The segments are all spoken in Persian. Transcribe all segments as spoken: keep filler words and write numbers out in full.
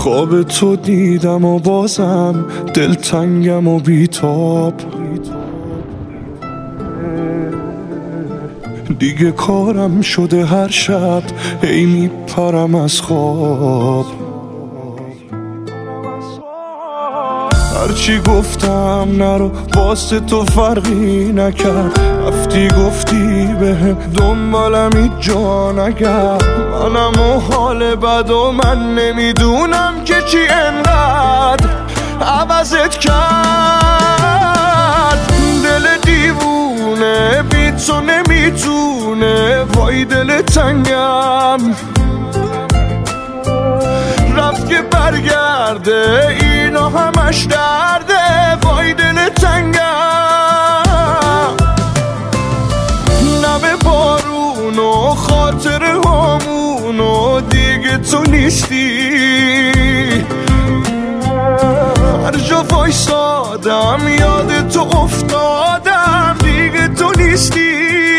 خواب تو دیدم و بازم دلتنگم و بیتاب، دیگه کارم شده هر شب هی میپرم از خواب. هرچی گفتم نرو واسه تو فرقی نکرد، رفتی گفتی بهم دنبالم هیچ جا نگرد. منم و حال بد و من نمیدونم که چی انقدر عوضت کرد. دل دیوونه بی تو نمیتونه، وای دل تنگم رفت که برگرده، اینا همش درده، وای دل تنگم. نم بارون و خاطر همون و دیگه تو نیستی، هر جا وایسادم یاد تو افتادم، دیگه تو نیستی.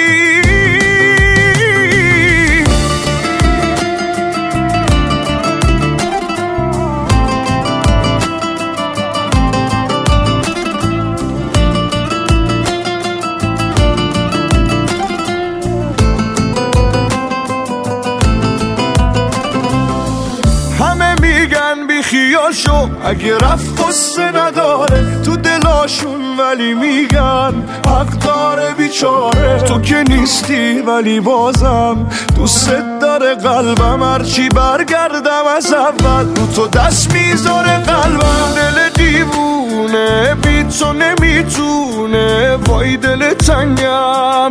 خیال شو اگه رفت قصه نداره تو دلاشون، ولی میگن حق داره بیچاره. تو که نیستی ولی بازم دوست داره قلبم، هرچی برگردم از اول رو تو دست میذاره قلبم. دل دیوونه بی تو نمیتونه، وای دل تنگم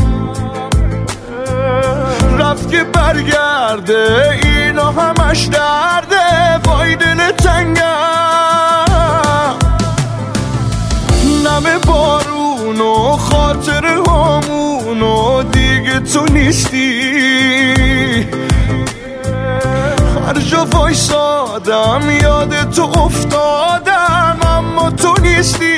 رفت که برگرده، اینا همش درده، وای دل تنگم. نم بارون و خاطر همون و دیگه تو نیستی، هر جا وایسادم یاد تو افتادم، اما تو نیستی.